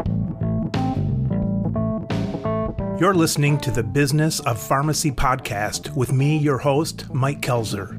You're listening to the Business of Pharmacy podcast with me, your host, Mike Kelzer.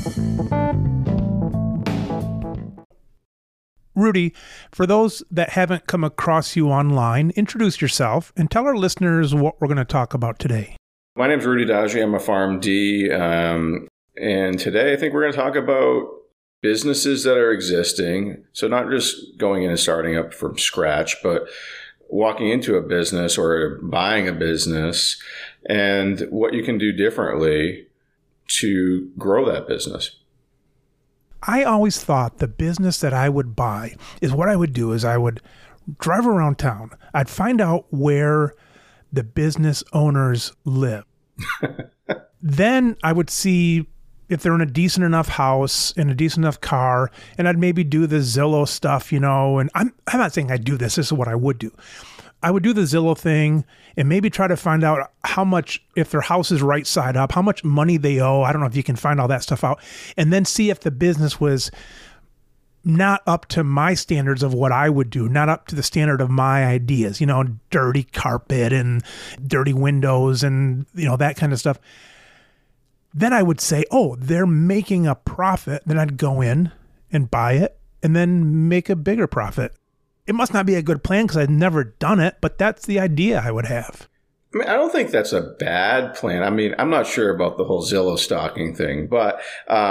Rudy, for those that haven't come across you online, introduce yourself and tell our listeners what we're going to talk about today. My name is Rudy Daji. I'm a PharmD. And today I think we're going to talk about businesses that are existing. So not just going in and starting up from scratch, but walking into a business or buying a business and what you can do differently to grow that business. I always thought the business that I would buy is what I would do is I would drive around town. I'd find out where the business owners live. Then I would see if they're in a decent enough house, in a decent enough car, and I'd maybe do the Zillow stuff, and I'm not saying I'd do this. This is what I would do. I would do the Zillow thing and maybe try to find out how much, if their house is right side up, how much money they owe. I don't know if you can find all that stuff out. And then see if the business was not up to my standards of what I would do, not up to the standard of my ideas, dirty carpet and dirty windows and, that kind of stuff. Then I would say, oh, they're making a profit. Then I'd go in and buy it and then make a bigger profit. It must not be a good plan because I've never done it, but that's the idea I would have. I don't think that's a bad plan. I'm not sure about the whole Zillow stalking thing, but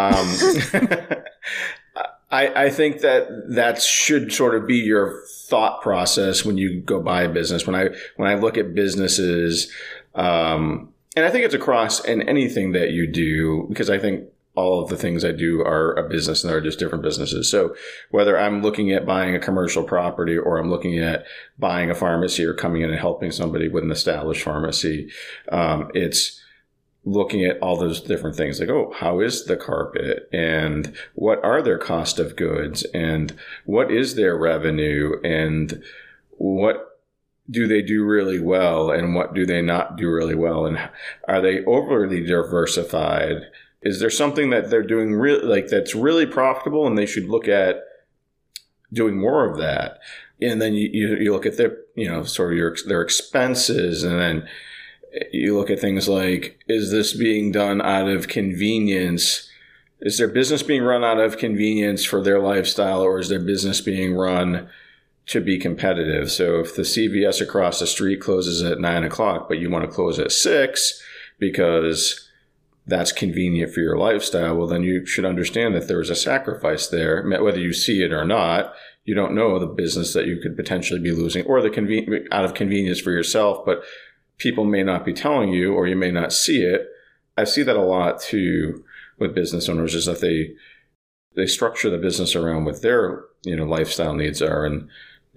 I think that should sort of be your thought process when you go buy a business. When I look at businesses, and I think it's across in anything that you do, because I think all of the things I do are a business and they're just different businesses. So whether I'm looking at buying a commercial property or I'm looking at buying a pharmacy or coming in and helping somebody with an established pharmacy, it's looking at all those different things like, oh, how is the carpet and what are their cost of goods and what is their revenue and what do they do really well and what do they not do really well? And are they overly diversified? Is there something that they're doing that's really profitable and they should look at doing more of that? And then you look at their, sort of their expenses, and then you look at things like, is this being done out of convenience? Is their business being run out of convenience for their lifestyle, or is their business being run to be competitive? So if the CVS across the street closes at 9:00, but you want to close at 6 because that's convenient for your lifestyle, well, then you should understand that there's a sacrifice there. Whether you see it or not, you don't know the business that you could potentially be losing, or out of convenience for yourself, but people may not be telling you, or you may not see it. I see that a lot too with business owners, is that they structure the business around what their lifestyle needs are. And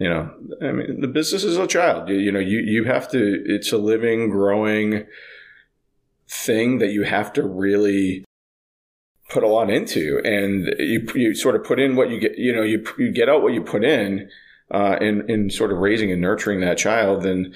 the business is a child. You have to. It's a living, growing thing that you have to really put a lot into, and you sort of put in what you get. You get out what you put in sort of raising and nurturing that child. And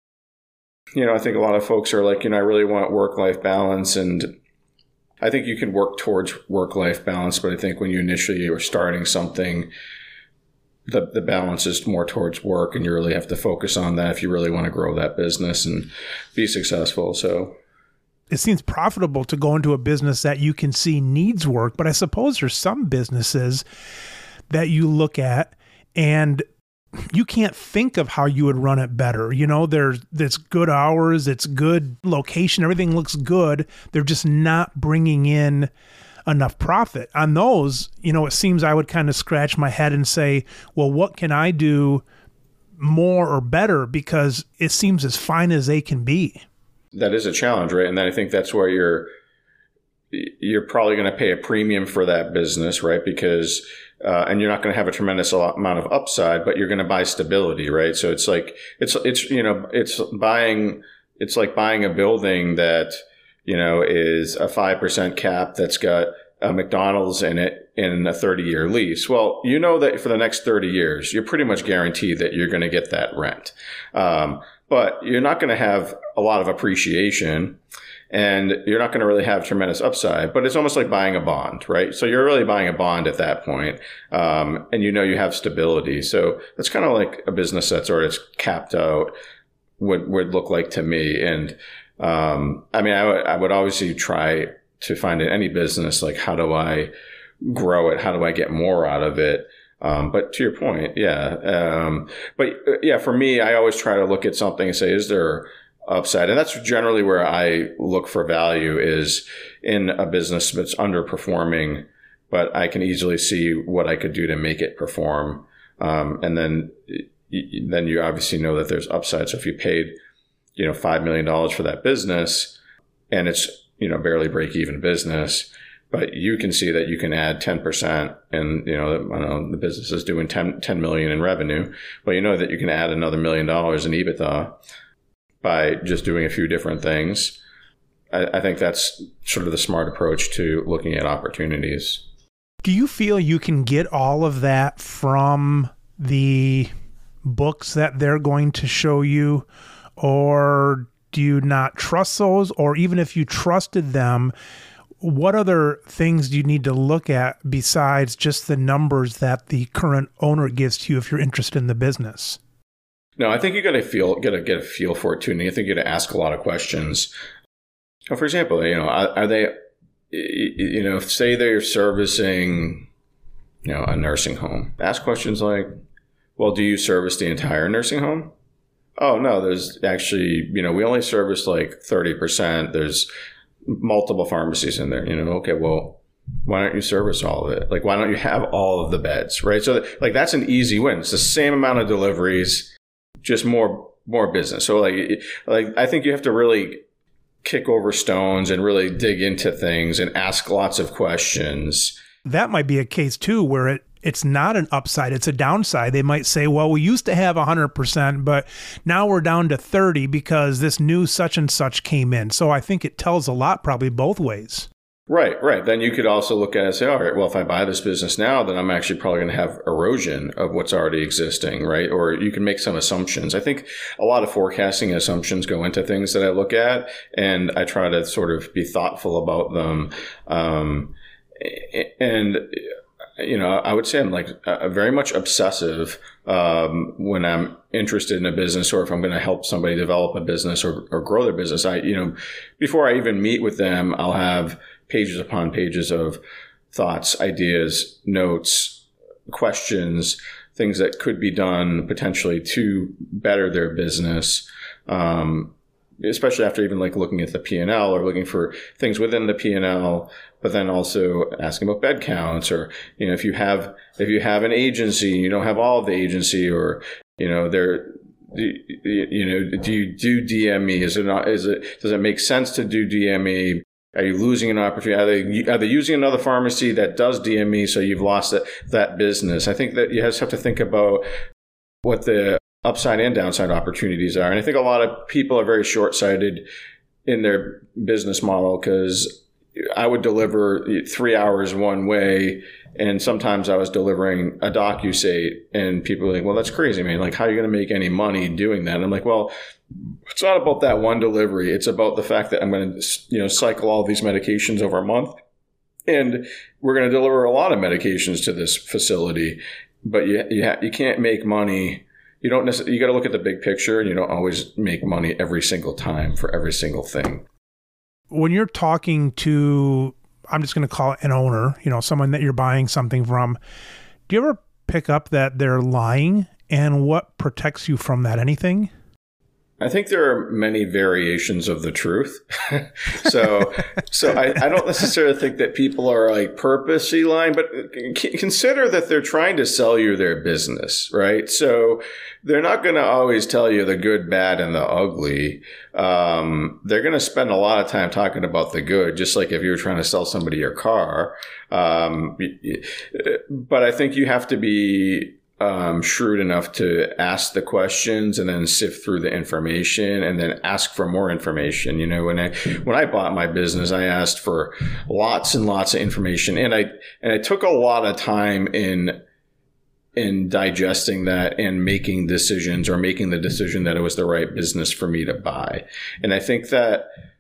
I think a lot of folks are like, I really want work-life balance, and I think you can work towards work-life balance, but I think when you initially are starting something, the balance is more towards work, and you really have to focus on that if you really want to grow that business and be successful. So it seems profitable to go into a business that you can see needs work, but I suppose there's some businesses that you look at and you can't think of how you would run it better. There's good hours, it's good location, everything looks good. They're just not bringing in enough profit. On those, it seems I would kind of scratch my head and say, well, what can I do more or better? Because it seems as fine as they can be. That is a challenge, right? And then I think that's where you're probably going to pay a premium for that business, right? Because and you're not going to have a tremendous amount of upside, but you're going to buy stability, right? So it's like it's like buying a building that is a 5% cap that's got a McDonald's in it in a 30-year lease. Well, that for the next 30 years, you're pretty much guaranteed that you're going to get that rent. But you're not going to have a lot of appreciation. and you're not going to really have tremendous upside, but it's almost like buying a bond, right? So you're really buying a bond at that point, and you have stability. So that's kind of like a business that's sort of capped out would look like to me. And I would obviously try to find in any business, like, how do I grow it? How do I get more out of it? But to your point, for me, I always try to look at something and say, is there upside? And that's generally where I look for value, is in a business that's underperforming, but I can easily see what I could do to make it perform. And then you obviously know that there's upside. So if you paid, $5 million for that business, and it's, barely break even business, but you can see that you can add 10%, and the business is doing 10 million in revenue, but that you can add another $1 million in EBITDA by just doing a few different things. I think that's sort of the smart approach to looking at opportunities. Do you feel you can get all of that from the books that they're going to show you, or do you not trust those? Or even if you trusted them, what other things do you need to look at besides just the numbers that the current owner gives to you if you're interested in the business? No, I think you got to get a feel for it too, and I think you got to ask a lot of questions. For example, are they, say they're servicing, a nursing home. Ask questions like, well, do you service the entire nursing home? Oh no, there's actually, we only service like 30%. There's multiple pharmacies in there. Okay, well, why don't you service all of it? Like, why don't you have all of the beds, right? So that's an easy win. It's the same amount of deliveries, just more business. So like I think you have to really kick over stones and really dig into things and ask lots of questions. That might be a case too, where it's not an upside, it's a downside. They might say, well, we used to have 100%, but now we're down to 30 because this new such and such came in. So I think it tells a lot, probably both ways. Right. Then you could also look at it and say, all right, well, if I buy this business now, then I'm actually probably going to have erosion of what's already existing, right? Or you can make some assumptions. I think a lot of forecasting assumptions go into things that I look at, and I try to sort of be thoughtful about them. I would say I'm like very much obsessive when I'm interested in a business, or if I'm going to help somebody develop a business or grow their business. Before I even meet with them, I'll have pages upon pages of thoughts, ideas, notes, questions, things that could be done potentially to better their business. Especially after even like looking at the P&L, or looking for things within the P&L, but then also asking about bed counts, or, if you have an agency, you don't have all of the agency, or, do you do DME? Does it make sense to do DME? Are you losing an opportunity? Are they using another pharmacy that does DME? So you've lost that business. I think that you just have to think about what the upside and downside opportunities are. And I think a lot of people are very short-sighted in their business model, because I would deliver 3 hours one way, and sometimes I was delivering a DocuState, and people are like, well, that's crazy, man. Like, how are you going to make any money doing that? And I'm like, well, it's not about that one delivery. It's about the fact that I'm going to, cycle all these medications over a month, and we're going to deliver a lot of medications to this facility, but you can't make money. You got to look at the big picture, and you don't always make money every single time for every single thing. When you're talking to, I'm just going to call it an owner, someone that you're buying something from, do you ever pick up that they're lying, and what protects you from that? Anything? I think there are many variations of the truth. So I don't necessarily think that people are like purposely lying, but consider that they're trying to sell you their business, right? So they're not going to always tell you the good, bad, and the ugly. They're going to spend a lot of time talking about the good, just like if you were trying to sell somebody your car. But I think you have to be shrewd enough to ask the questions, and then sift through the information, and then ask for more information. When I bought my business, I asked for lots and lots of information, and I took a lot of time in digesting that and making decisions, or making the decision that it was the right business for me to buy. And I think that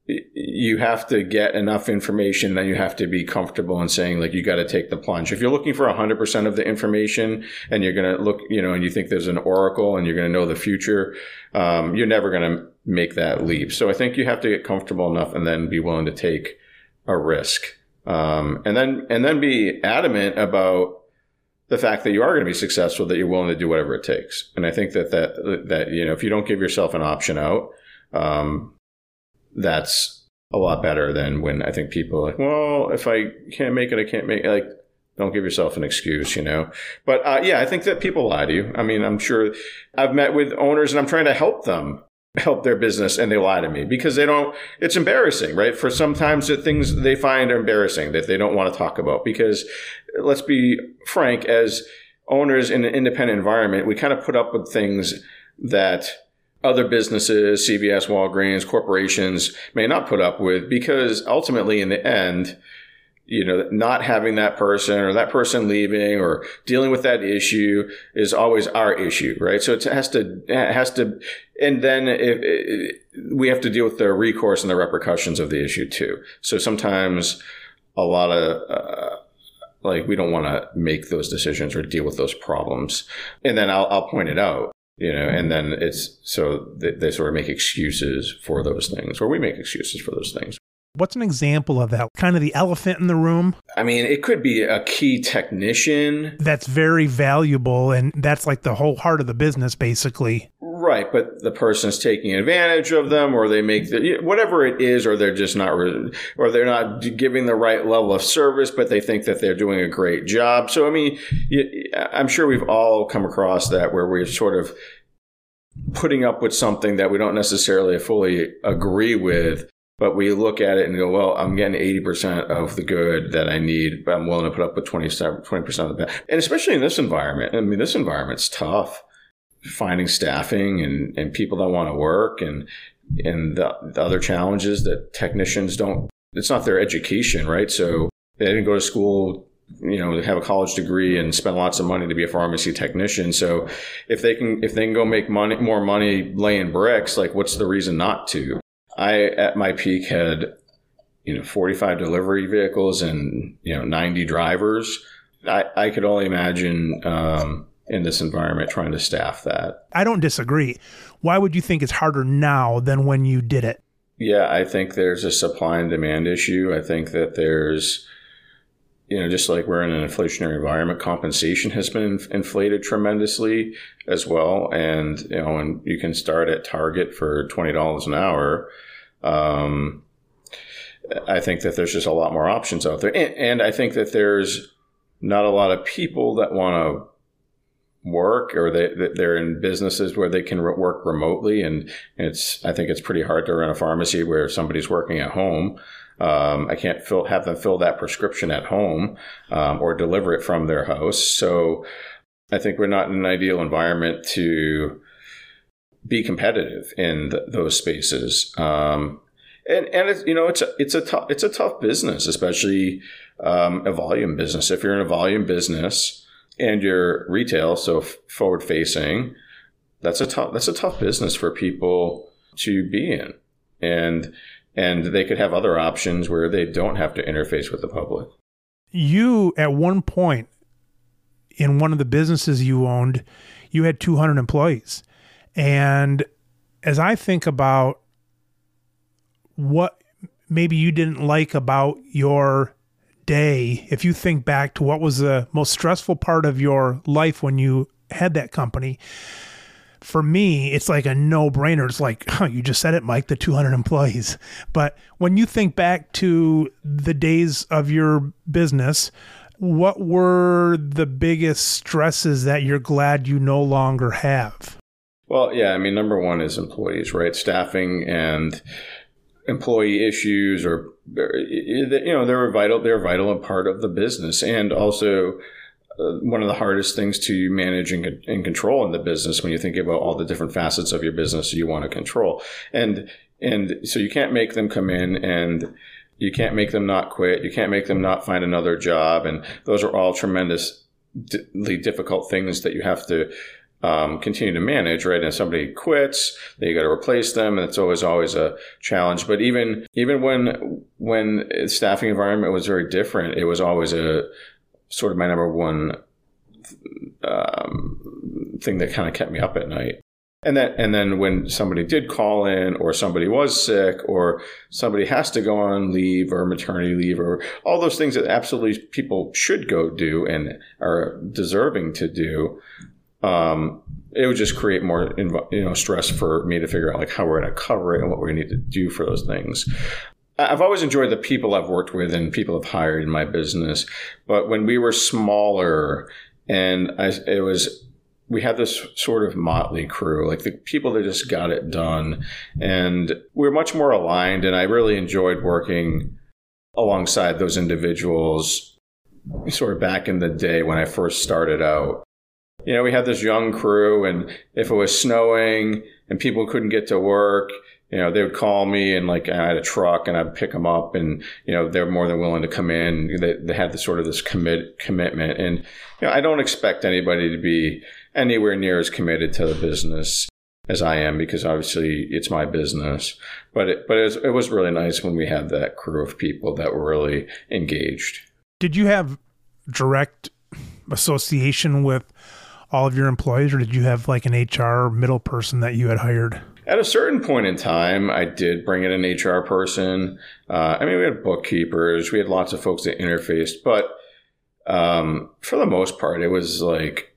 you have to get enough information, then you have to be comfortable in saying, like, you got to take the plunge. If you're looking for 100% of the information and you're going to look, and you think there's an oracle and you're going to know the future, you're never going to make that leap. So I think you have to get comfortable enough and then be willing to take a risk. And then be adamant about the fact that you are going to be successful, that you're willing to do whatever it takes. And I think that if you don't give yourself an option out, that's a lot better than when I think people are like, well, if I can't make it, I can't make it. Like, don't give yourself an excuse, But I think that people lie to you. I mean, I'm sure I've met with owners and I'm trying to help their business, and they lie to me because it's embarrassing, right? For sometimes the things they find are embarrassing that they don't want to talk about, because let's be frank, as owners in an independent environment, we kind of put up with things that other businesses, CVS, Walgreens, corporations may not put up with, because ultimately in the end, not having that person or that person leaving or dealing with that issue is always our issue, right? So it has to, and then we have to deal with the recourse and the repercussions of the issue too. So sometimes a lot of, we don't want to make those decisions or deal with those problems. And then I'll point it out, and then it's so they sort of make excuses for those things, or we make excuses for those things. What's an example of that? Kind of the elephant in the room? I mean, it could be a key technician. That's very valuable, and that's like the whole heart of the business, basically. Right, but the person's taking advantage of them, or they make whatever it is, or they're just not, or they're not giving the right level of service, but they think that they're doing a great job. So, I mean, I'm sure we've all come across that, where we're sort of putting up with something that we don't necessarily fully agree with, but we look at it and go, well, I'm getting 80% of the good that I need, but I'm willing to put up with 20% of the bad. And especially in this environment, I mean, this environment's tough. Finding staffing and people that want to work, and the other challenges that technicians don't, it's not their education, right? So they didn't go to school, have a college degree and spend lots of money to be a pharmacy technician. So if they can go make more money laying bricks, like, what's the reason not to? I, at my peak, had, 45 delivery vehicles and, 90 drivers. I could only imagine, in this environment, trying to staff that. I don't disagree. Why would you think it's harder now than when you did it? Yeah, I think there's a supply and demand issue. I think that there's, just like we're in an inflationary environment, compensation has been inflated tremendously as well. And, and you can start at Target for $20 an hour. I think that there's just a lot more options out there. And I think that there's not a lot of people that want to work, or they're in businesses where they can work remotely. And I think it's pretty hard to run a pharmacy where somebody's working at home. I can't have them fill that prescription at home, or deliver it from their house. So I think we're not in an ideal environment to be competitive in those spaces. And it's a tough business, especially a volume business. If you're in a volume business and you're retail, so forward facing, that's a tough business for people to be in. And they could have other options where they don't have to interface with the public. You, at one point, in one of the businesses you owned, you had 200 employees. And as I think about what maybe you didn't like about your day, if you think back to what was the most stressful part of your life when you had that company, for me, it's like a no-brainer. It's like, you just said it, Mike, the 200 employees. But when you think back to the days of your business, what were the biggest stresses that you're glad you no longer have? Well, yeah, I mean, number one is employees, right? Staffing and employee issues, or, they're vital. They're a vital part of the business. And also, one of the hardest things to manage and control in the business, when you think about all the different facets of your business you want to control. And so you can't make them come in, and you can't make them not quit. You can't make them not find another job. And those are all tremendously difficult things that you have to continue to manage, right? And if somebody quits, then you got to replace them, and it's always a challenge. But even when the staffing environment was very different, it was always a sort of my number one thing that kind of kept me up at night. And then when somebody did call in, or somebody was sick, or somebody has to go on leave or maternity leave, or all those things that absolutely people should go do and are deserving to do, it would just create more stress for me to figure out like how we're going to cover it and what we need to do for those things. I've always enjoyed the people I've worked with and people I've hired in my business, but when we were smaller and we had this sort of motley crew, like the people that just got it done. And we were much more aligned. And I really enjoyed working alongside those individuals sort of back in the day when I first started out. We had this young crew, and if it was snowing and people couldn't get to work, they would call me, and like I had a truck and I'd pick them up, and, they were more than willing to come in. They had this sort of this commitment. And, I don't expect anybody to be anywhere near as committed to the business as I am, because obviously it's my business. But it was really nice when we had that crew of people that were really engaged. Did you have direct association with all of your employees, or did you have like an HR middle person that you had hired? At a certain point in time, I did bring in an HR person. We had bookkeepers. We had lots of folks that interfaced. But for the most part, it was like,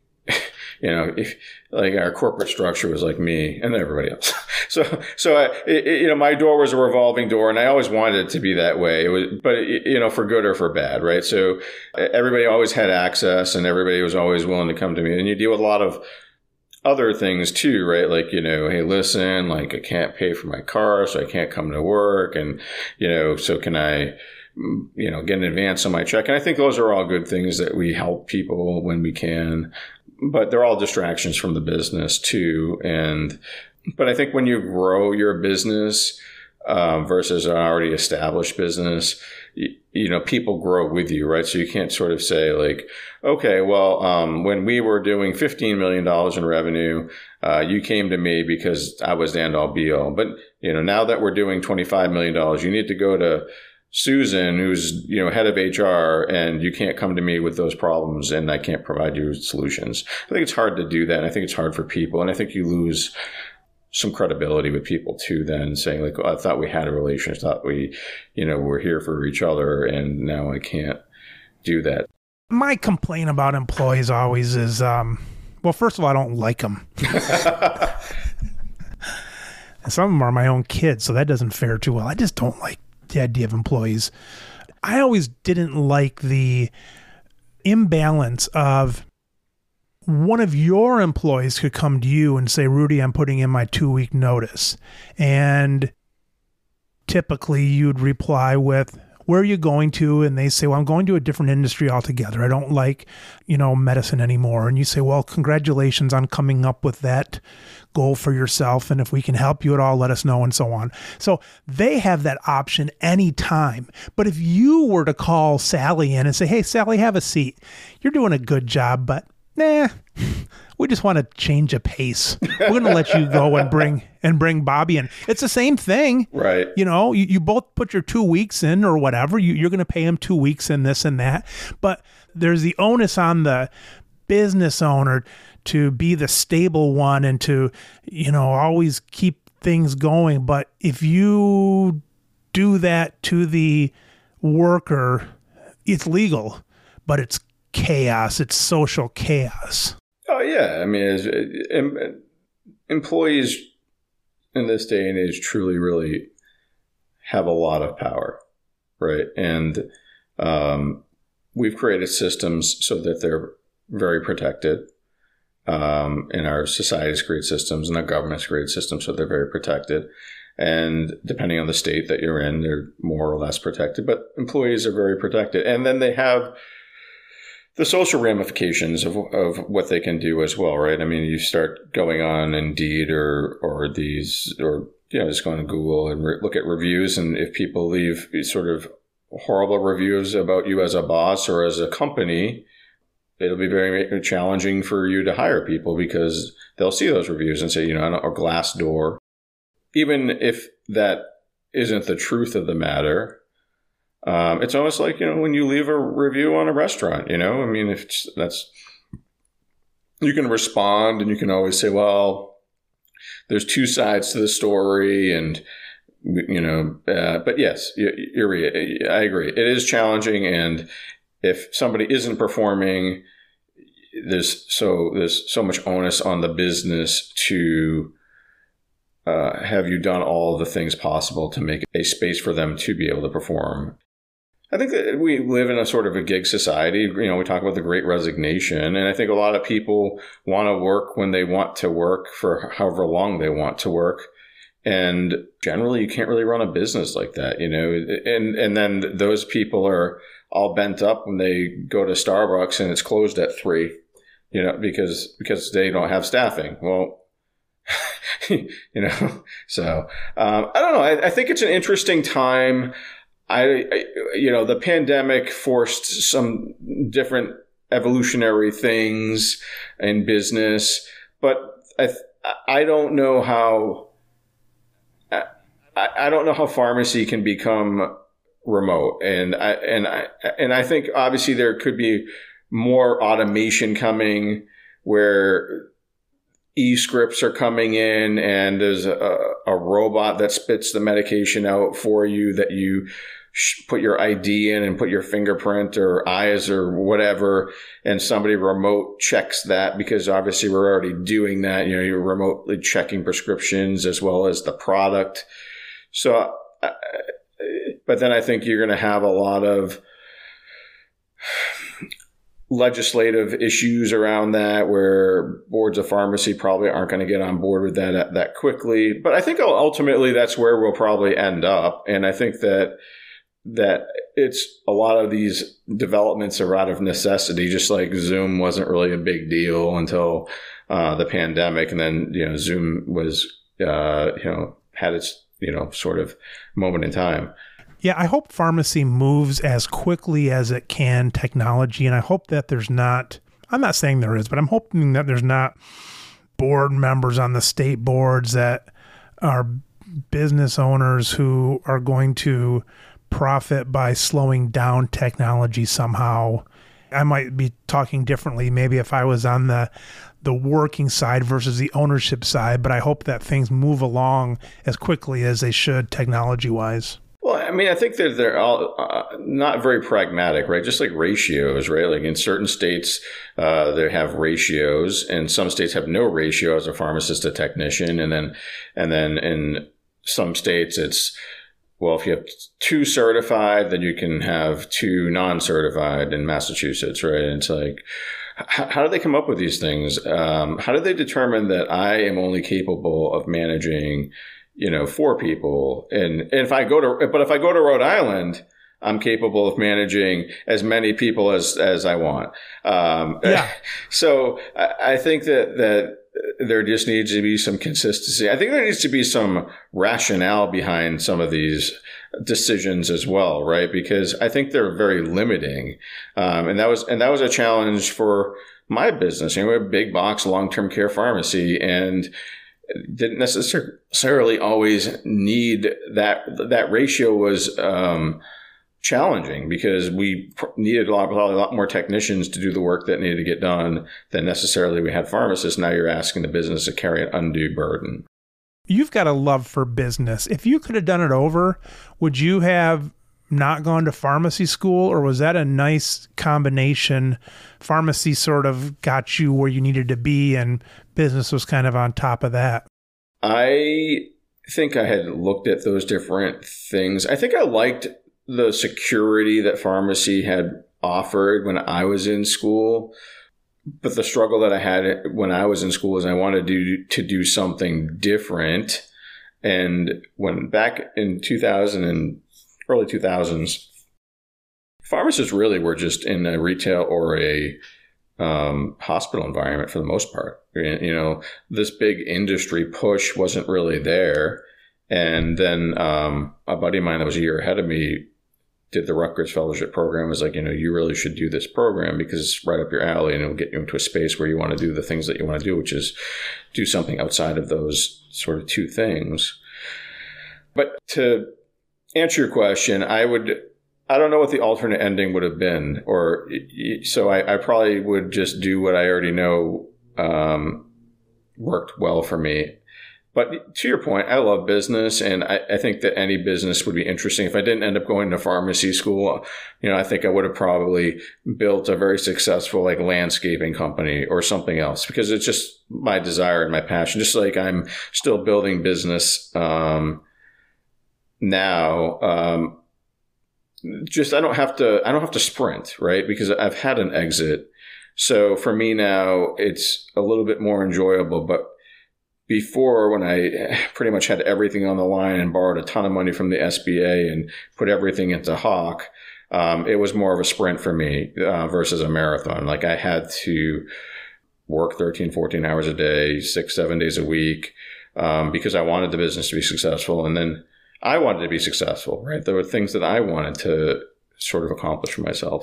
our corporate structure was like me and everybody else. So my door was a revolving door, and I always wanted it to be that way. It was, but for good or for bad, right? So everybody always had access, and everybody was always willing to come to me. And you deal with a lot of other things too, right? Like, hey, listen, like I can't pay for my car, so I can't come to work. And, so can I, get an advance on my check? And I think those are all good things that we help people when we can, but they're all distractions from the business too. But I think when you grow your business, versus an already established business, people grow with you, right? So you can't sort of say like, okay, well, when we were doing $15 million in revenue, you came to me because I was the end all be all. But, now that we're doing $25 million, you need to go to Susan, who's, head of HR, and you can't come to me with those problems, and I can't provide you solutions. I think it's hard to do that. And I think it's hard for people. And I think you lose some credibility with people too, then saying like, I thought we had a relationship, I thought we, were here for each other, and now I can't do that. My complaint about employees always is, well, first of all, I don't like them. And some of them are my own kids, so that doesn't fare too well. I just don't like the idea of employees. I always didn't like the imbalance of one of your employees could come to you and say, Rudy, I'm putting in my 2-week notice. And typically you'd reply with, where are you going to? And they say, well, I'm going to a different industry altogether. I don't like, medicine anymore. And you say, well, congratulations on coming up with that goal for yourself. And if we can help you at all, let us know, and so on. So they have that option anytime. But if you were to call Sally in and say, hey, Sally, have a seat. You're doing a good job, but we just want to change a pace. We're going to let you go and bring Bobby in. It's the same thing. Right. You both put your 2 weeks in or whatever. You're going to pay him 2 weeks in this and that. But there's the onus on the business owner to be the stable one and to, always keep things going. But if you do that to the worker, it's legal, but it's chaos. It's social chaos. Oh, yeah. I mean, employees in this day and age truly, really have a lot of power, right? And we've created systems so that they're very protected. And our society's created systems, and our government's created systems so they're very protected. And depending on the state that you're in, they're more or less protected. But employees are very protected. And then they have the social ramifications of what they can do as well, right? I mean, you start going on Indeed or just going to Google and look at reviews, and if people leave sort of horrible reviews about you as a boss or as a company, it'll be very challenging for you to hire people because they'll see those reviews and say, you know, a Glassdoor, even if that isn't the truth of the matter. It's almost like, you know, when you leave a review on a restaurant, you know, I mean, you can respond and you can always say, well, there's two sides to the story, and, you know, but yes, I agree. It is challenging. And if somebody isn't performing, there's so much onus on the business to have you done all the things possible to make a space for them to be able to perform. I think that we live in a sort of a gig society. You know, we talk about the Great Resignation, and I think a lot of people want to work when they want to work for however long they want to work. And generally, you can't really run a business like that, you know, and then those people are all bent up when they go to Starbucks and it's closed at 3, you know, because they don't have staffing. Well, you know, so I don't know. I think it's an interesting time. You know, the pandemic forced some different evolutionary things in business, but I don't know how. I don't know how pharmacy can become remote, and I think obviously there could be more automation coming, where e-scripts are coming in and there's a robot that spits the medication out for you, that you put your ID in and put your fingerprint or eyes or whatever, and somebody remote checks that, because obviously we're already doing that. You know, you're remotely checking prescriptions as well as the product. So, but then I think you're going to have a lot of legislative issues around that, where boards of pharmacy probably aren't going to get on board with that quickly. But I think ultimately that's where we'll probably end up. And I think that it's a lot of these developments are out of necessity, just like Zoom wasn't really a big deal until the pandemic. And then, you know, Zoom was, you know, had its, you know, sort of moment in time. Yeah, I hope pharmacy moves as quickly as it can, technology. And I hope that there's not, I'm not saying there is, but I'm hoping that there's not board members on the state boards that are business owners who are going to profit by slowing down technology somehow. I might be talking differently maybe if I was on the working side versus the ownership side, but I hope that things move along as quickly as they should technology-wise. Well, I mean, I think that they're all not very pragmatic, right? Just like ratios, right? Like in certain states, they have ratios, and some states have no ratio as a pharmacist to technician. And then in some states, it's, well, if you have 2 certified, then you can have 2 non-certified in Massachusetts, right? And it's like, how do they come up with these things? How do they determine that I am only capable of managing, you know, 4 people? And if I go to Rhode Island, I'm capable of managing as many people as I want. Yeah. So I think that there just needs to be some consistency. I think there needs to be some rationale behind some of these decisions as well, right? Because I think they're very limiting. And that was a challenge for my business. You know, we're a big box long-term care pharmacy, and didn't necessarily always need that ratio was challenging, because we needed probably a lot more technicians to do the work that needed to get done than necessarily we had pharmacists. Now you're asking the business to carry an undue burden. You've got a love for business. If you could have done it over, would you have not gone to pharmacy school, or was that a nice combination? Pharmacy sort of got you where you needed to be, and business was kind of on top of that. I think I had looked at those different things. I think I liked the security that pharmacy had offered when I was in school. But the struggle that I had when I was in school is I wanted to do something different. And when back in 2000 and early 2000s, pharmacists really were just in a retail or a hospital environment for the most part. You know, this big industry push wasn't really there. And then a buddy of mine that was a year ahead of me did the Rutgers Fellowship program was like, you really should do this program because it's right up your alley and it'll get you into a space where you want to do the things that you want to do, which is do something outside of those sort of two things. But to answer your question, I don't know what the alternate ending would have been, so I probably would just do what I already know worked well for me. But to your point, I love business, and I think that any business would be interesting. If I didn't end up going to pharmacy school, I think I would have probably built a very successful landscaping company or something else, because it's just my desire and my passion. Just like I'm still building business now. Just I don't have to sprint, right? Because I've had an exit. So for me now, it's a little bit more enjoyable. But before, when I pretty much had everything on the line and borrowed a ton of money from the SBA and put everything into Hawk, it was more of a sprint for me versus a marathon. I had to work 13, 14 hours a day, 6, 7 days a week, because I wanted the business to be successful. And then I wanted to be successful, right? There were things that I wanted to sort of accomplish for myself.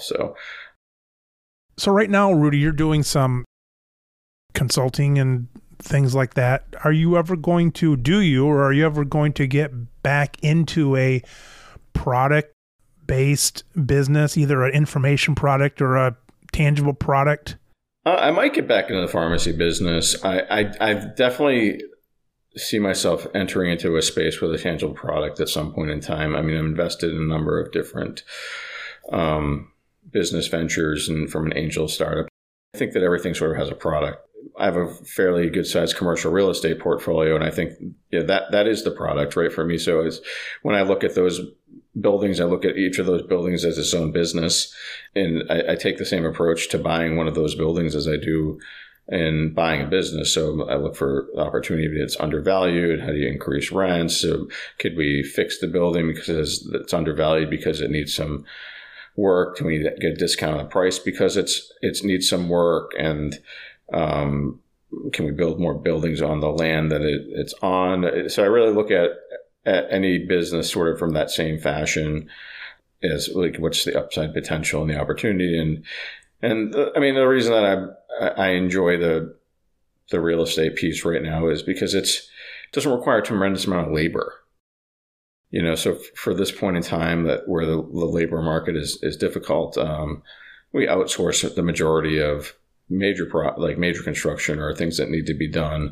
So right now, Rudy, you're doing some consulting and things like that. Are you ever going to get back into a product-based business, either an information product or a tangible product? I might get back into the pharmacy business. I've definitely see myself entering into a space with a tangible product at some point in time. I mean, I'm invested in a number of different business ventures and from an angel startup. I think that everything sort of has a product. I have a fairly good sized commercial real estate portfolio, and I think that is the product, right, for me. So when I look at those buildings, I look at each of those buildings as its own business, and I take the same approach to buying one of those buildings as I do in buying a business. So I look for the opportunity that's undervalued. How do you increase rents? So could we fix the building because it's undervalued because it needs some work? Can we get a discount on the price because it needs some work? And can we build more buildings on the land that it's on? So I really look at any business sort of from that same fashion as what's the upside potential and the opportunity. And I mean, the reason that I enjoy the real estate piece right now is because it doesn't require a tremendous amount of labor. So for this point in time where the labor market is difficult, we outsource the majority of major construction or things that need to be done.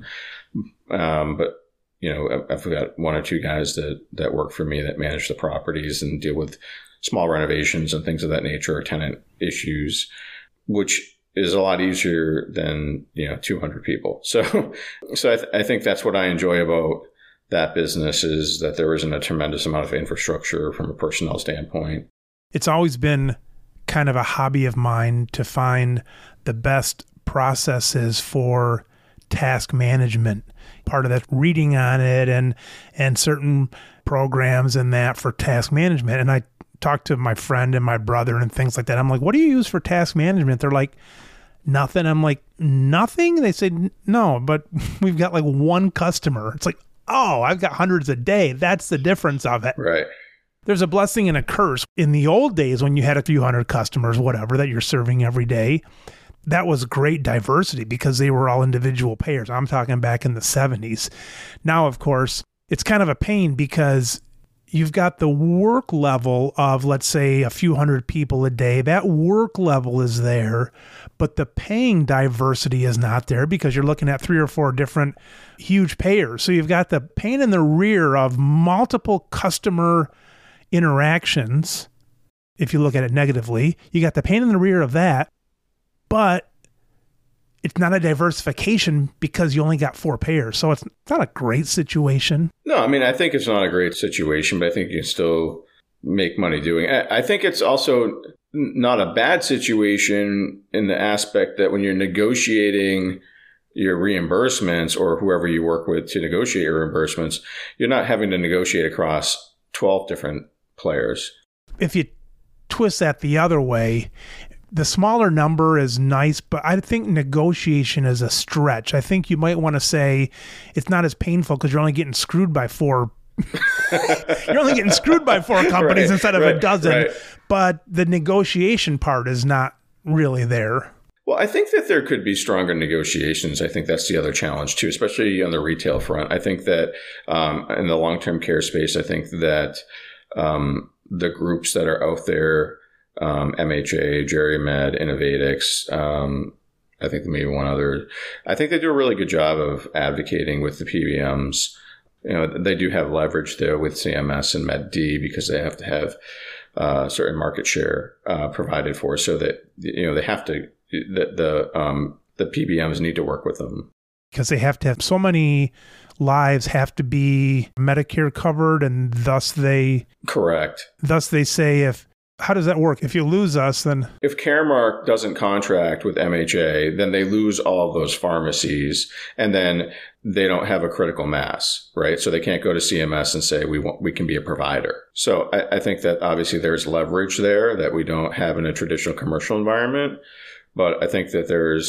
But I've got one or two guys that work for me that manage the properties and deal with small renovations and things of that nature, or tenant issues, which is a lot easier than 200 people. So I think that's what I enjoy about that business, is that there isn't a tremendous amount of infrastructure from a personnel standpoint. It's always been kind of a hobby of mine to find the best processes for task management. Part of that, reading on it and certain programs and that for task management. And I talked to my friend and my brother and things like that. I'm like, what do you use for task management? They're like, nothing. I'm like, nothing? They said, no, but we've got one customer. It's like, oh, I've got hundreds a day. That's the difference of it. Right. There's a blessing and a curse. In the old days, when you had a few hundred customers, whatever, that you're serving every day, that was great diversity because they were all individual payers. I'm talking back in the 70s. Now, of course, it's kind of a pain because you've got the work level of, let's say, a few hundred people a day. That work level is there, but the paying diversity is not there because you're looking at 3 or 4 different huge payers. So you've got the pain in the rear of multiple customer interactions. If you look at it negatively, you got the pain in the rear of that, but it's not a diversification because you only got 4 payers. So it's not a great situation. No, I mean, I think it's not a great situation, but I think you can still make money doing it. I think it's also not a bad situation in the aspect that when you're negotiating your reimbursements or whoever you work with to negotiate your reimbursements, you're not having to negotiate across 12 different players. If you twist that the other way, the smaller number is nice, but I think negotiation is a stretch. I think you might want to say it's not as painful because you're only getting screwed by 4 you're only getting screwed by 4 companies instead of a dozen. Right. But the negotiation part is not really there. Well, I think that there could be stronger negotiations. I think that's the other challenge too, especially on the retail front. I think that in the long-term care space, I think that the groups that are out there, MHA, GeriMed, Innovatix, I think maybe one other, I think they do a really good job of advocating with the PBMs. They do have leverage there with CMS and Med-D because they have to have certain market share provided for, so that they have to. The PBMs need to work with them because they have to have so many lives have to be Medicare covered, and thus they say how does that work? If you lose us, then if Caremark doesn't contract with MHA, then they lose all of those pharmacies, and then they don't have a critical mass, right? So they can't go to CMS and say we can be a provider. So I think that obviously there's leverage there that we don't have in a traditional commercial environment. But I think that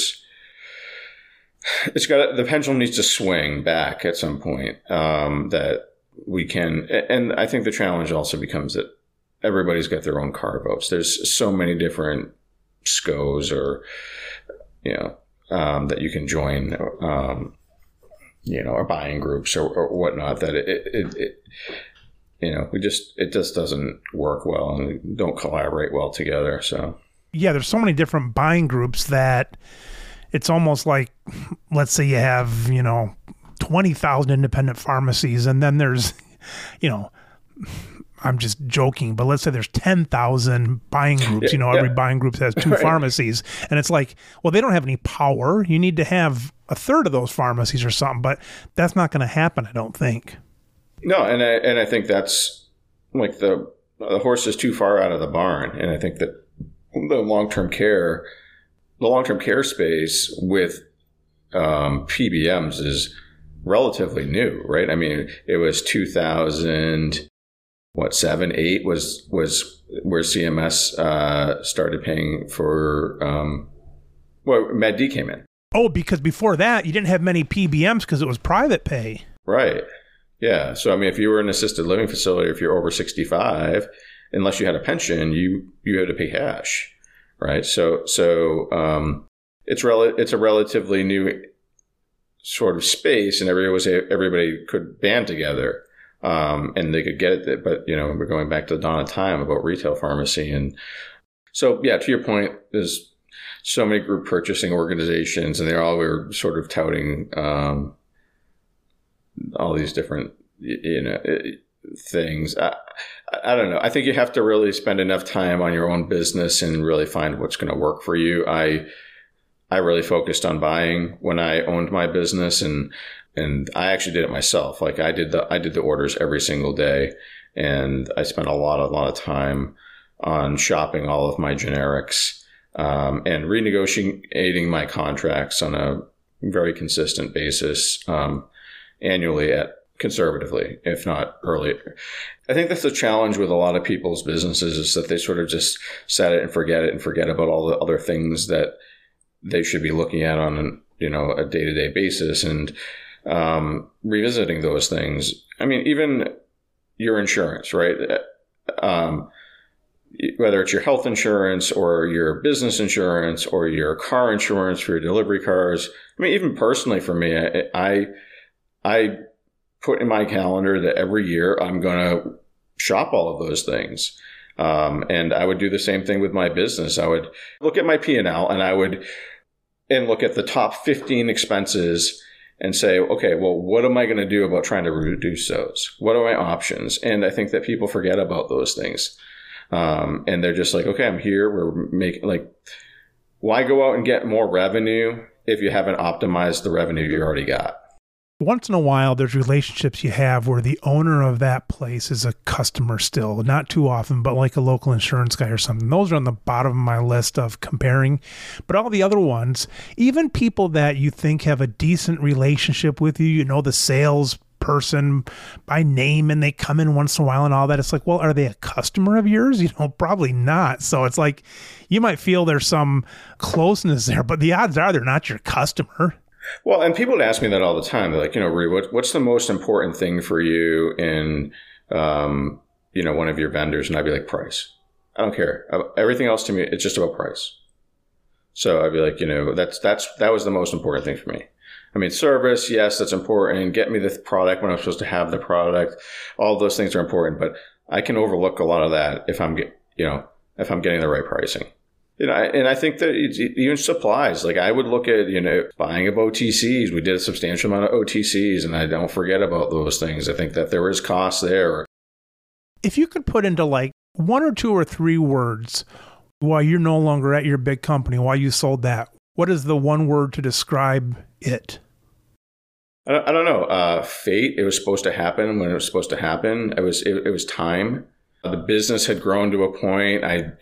the pendulum needs to swing back at some point, that we can. And I think the challenge also becomes that everybody's got their own carve-outs. There's so many different SCOs or, that you can join, or buying groups or whatnot, that it just doesn't work well, and we don't collaborate well together. So. Yeah, there's so many different buying groups that it's almost like, let's say you have, 20,000 independent pharmacies, and then there's, I'm just joking, but let's say there's 10,000 buying groups. Every buying group has 2 pharmacies, and it's like, well, they don't have any power. You need to have a third of those pharmacies or something, but that's not going to happen, I don't think. No, and I think that's like the horse is too far out of the barn, and I think that the long-term care space with PBMs is relatively new, right? I mean, it was 2007, 8 was where CMS started paying for Med-D came in. Oh, because before that, you didn't have many PBMs because it was private pay. Right. Yeah. So, I mean, if you were in an assisted living facility, if you're over 65, unless you had a pension, you had to pay cash, right? So it's a relatively new sort of space, and everybody could band together, and they could get it. But we're going back to the dawn of time about retail pharmacy, and so to your point, there's so many group purchasing organizations, and we're sort of touting all these different things. I don't know. I think you have to really spend enough time on your own business and really find what's going to work for you. I really focused on buying when I owned my business, and I actually did it myself. Like I did the orders every single day, and I spent a lot of time on shopping all of my generics, and renegotiating my contracts on a very consistent basis, annually conservatively, if not earlier. I think that's the challenge with a lot of people's businesses, is that they sort of just set it and forget about all the other things that they should be looking at on a day-to-day basis, and revisiting those things. I mean, even your insurance, right? Whether it's your health insurance or your business insurance or your car insurance for your delivery cars. I mean, even personally for me, I put in my calendar that every year I'm going to shop all of those things. And I would do the same thing with my business. I would look at my P&L, and look at the top 15 expenses and say, okay, well, what am I going to do about trying to reduce those? What are my options? And I think that people forget about those things. And they're just like, okay, I'm here. We're making, why go out and get more revenue if you haven't optimized the revenue you already got? Once in a while, there's relationships you have where the owner of that place is a customer still. Not too often, but like a local insurance guy or something. Those are on the bottom of my list of comparing. But all the other ones, even people that you think have a decent relationship with you, the sales person by name, and they come in once in a while and all that. It's like, well, are they a customer of yours? Probably not. So it's like, you might feel there's some closeness there, but the odds are they're not your customer. Well, and people would ask me that all the time. They're like, Reed, what's the most important thing for you in, one of your vendors? And I'd be like, price. I don't care. Everything else to me, it's just about price. So I'd be like, that was the most important thing for me. I mean, service, yes, that's important. Get me the product when I'm supposed to have the product. All those things are important, but I can overlook a lot of that if I'm getting the right pricing. And I think that even supplies, like I would look at, buying of OTCs. We did a substantial amount of OTCs, and I don't forget about those things. I think that there is cost there. If you could put into like 1 or 2 or 3 words why you're no longer at your big company, why you sold that, what is the one word to describe it? I don't know. Fate. It was supposed to happen when it was supposed to happen. It was time. The business had grown to a point.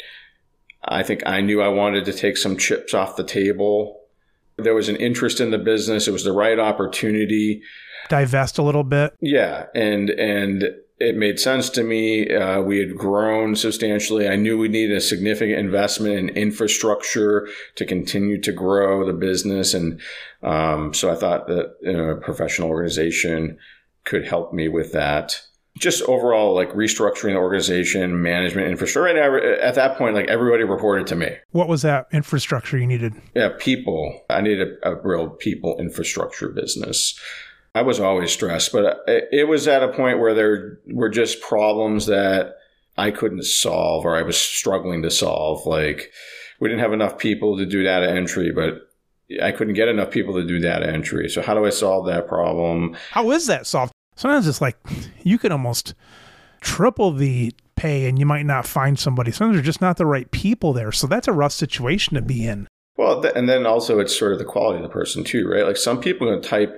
I think I knew I wanted to take some chips off the table. There was an interest in the business. It was the right opportunity. Divest a little bit. Yeah. And it made sense to me. We had grown substantially. I knew we needed a significant investment in infrastructure to continue to grow the business. And so I thought that a professional organization could help me with that. Just overall, like restructuring the organization, management, infrastructure. Right now, at that point, like everybody reported to me. What was that infrastructure you needed? Yeah, people. I needed a real people infrastructure business. I was always stressed, but it was at a point where there were just problems that I couldn't solve or I was struggling to solve. Like we didn't have enough people to do data entry, but I couldn't get enough people to do data entry. So how do I solve that problem? How is that solved? Sometimes it's like you could almost triple the pay and you might not find somebody. Sometimes there's just not the right people there. So that's a rough situation to be in. Well, and then also it's sort of the quality of the person too, right? Like some people can type,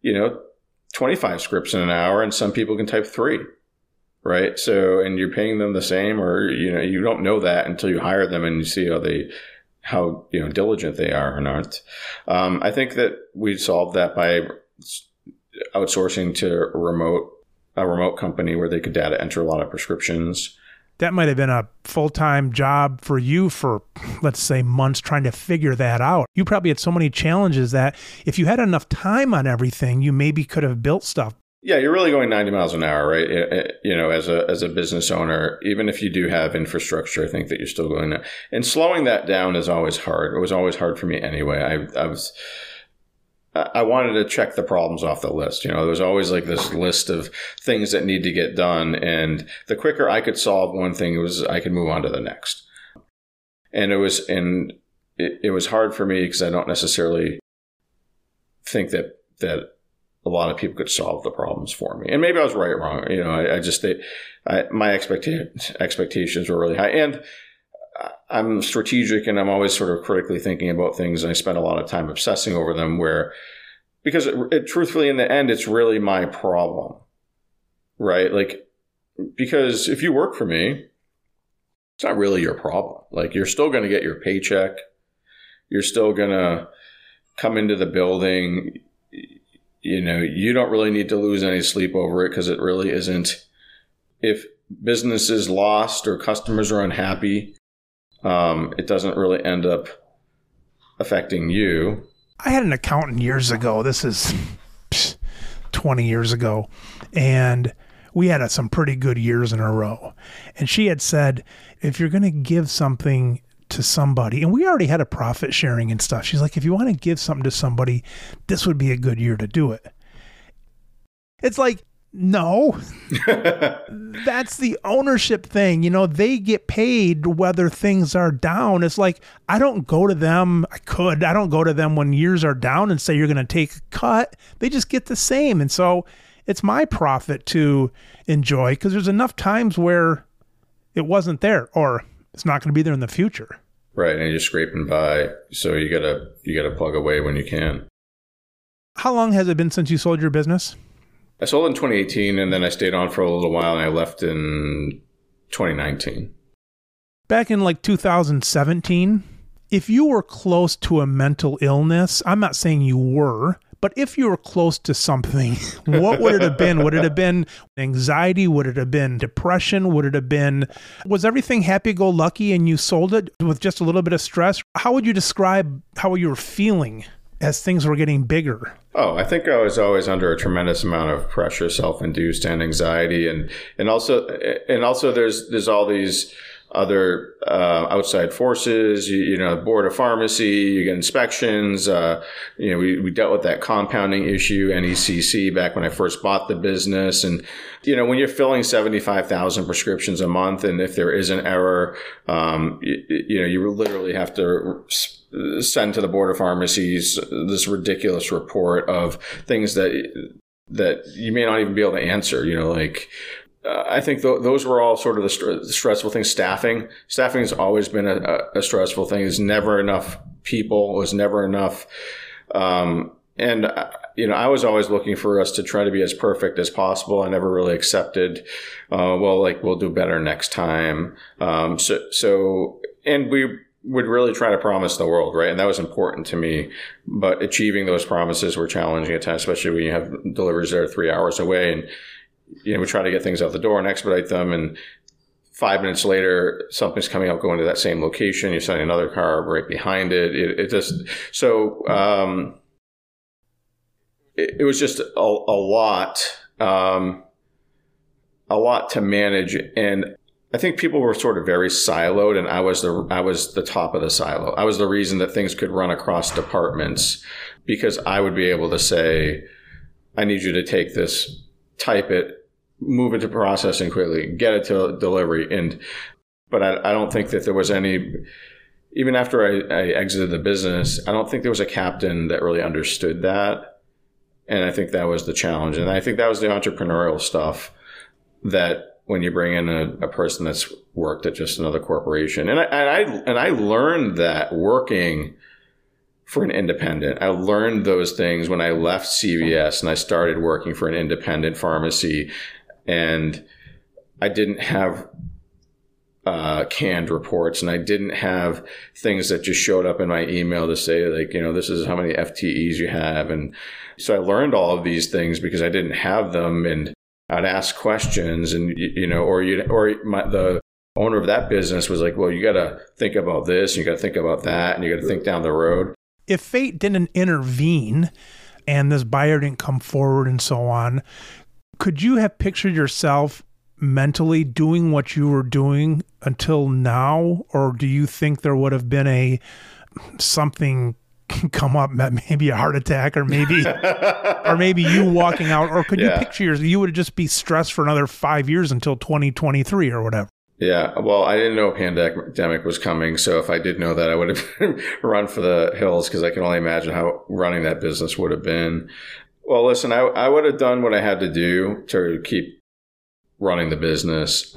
25 scripts in an hour and some people can type 3, right? So, and you're paying them the same or, you don't know that until you hire them and you see how diligent they are or not. I think that we solved that by outsourcing to a remote company where they could data enter a lot of prescriptions. That might have been a full-time job for you for, let's say, months trying to figure that out. You probably had so many challenges that if you had enough time on everything, you maybe could have built stuff. Yeah, you're really going 90 miles an hour, right? As a business owner, even if you do have infrastructure, I think that you're still going there. And slowing that down is always hard. It was always hard for me anyway. I wanted to check the problems off the list. There was always like this list of things that need to get done. And the quicker I could solve one thing, I could move on to the next. And it was hard for me because I don't necessarily think that a lot of people could solve the problems for me. And maybe I was right or wrong. My expectations were really high. And I'm strategic and I'm always sort of critically thinking about things. And I spend a lot of time obsessing over them because truthfully, in the end, it's really my problem, right? Like, because if you work for me, it's not really your problem. Like, you're still going to get your paycheck. You're still going to come into the building. You don't really need to lose any sleep over it because it really isn't. If business is lost or customers are unhappy, it doesn't really end up affecting you. I had an accountant years ago. This is 20 years ago. And we had some pretty good years in a row. And she had said, if you're going to give something to somebody, and we already had a profit sharing and stuff. She's like, if you want to give something to somebody, this would be a good year to do it. It's like, no, that's the ownership thing. They get paid whether things are down. It's like, I don't go to them. I don't go to them when years are down and say, you're going to take a cut. They just get the same. And so it's my profit to enjoy because there's enough times where it wasn't there or it's not going to be there in the future. Right. And you're scraping by. So you gotta plug away when you can. How long has it been since you sold your business? I sold in 2018 and then I stayed on for a little while and I left in 2019. Back in like 2017, if you were close to a mental illness, I'm not saying you were, but if you were close to something, what would it have been? Would it have been anxiety? Would it have been depression? Was everything happy-go-lucky and you sold it with just a little bit of stress? How would you describe how you were feeling as things were getting bigger? Oh, I think I was always under a tremendous amount of pressure, self-induced, and anxiety, and also there's all these other outside forces. You know, board of pharmacy, you get inspections. We dealt with that compounding issue, NECC, back when I first bought the business, and when you're filling 75,000 prescriptions a month, and if there is an error, you literally have to send to the board of pharmacies this ridiculous report of things that you may not even be able to answer. I think those were all sort of the stressful things. Staffing has always been a stressful thing. There's never enough people. It was never enough. I was always looking for us to try to be as perfect as possible. I never really accepted, we'll do better next time. And we would really try to promise the world, right? And that was important to me. But achieving those promises were challenging at times, especially when you have deliveries that are 3 hours away, and we try to get things out the door and expedite them, and 5 minutes later, something's coming up going to that same location. You're sending another car right behind it. It was just a lot to manage, and I think people were sort of very siloed, and I was the top of the silo. I was the reason that things could run across departments, because I would be able to say, I need you to take this, type it, move it to processing quickly, get it to delivery. But I don't think that there was any, even after I exited the business, I don't think there was a captain that really understood that. And I think that was the challenge. And I think that was the entrepreneurial stuff, that when you bring in a person that's worked at just another corporation. And I learned that working for an independent. I learned those things when I left CVS and I started working for an independent pharmacy, and I didn't have canned reports, and I didn't have things that just showed up in my email to say, this is how many FTEs you have. And so I learned all of these things because I didn't have them, and I'd ask questions, and the owner of that business was like, well, you got to think about this, you got to think about that, and you got to think down the road. If fate didn't intervene and this buyer didn't come forward and so on, could you have pictured yourself mentally doing what you were doing until now? Or do you think there would have been something come up, maybe a heart attack, or maybe you walking out? Or could you picture you would just be stressed for another 5 years until 2023 or whatever? Yeah, well, I didn't know a pandemic was coming. So if I did know that, I would have run for the hills, because I can only imagine how running that business would have been. Well, listen, I would have done what I had to do to keep running the business.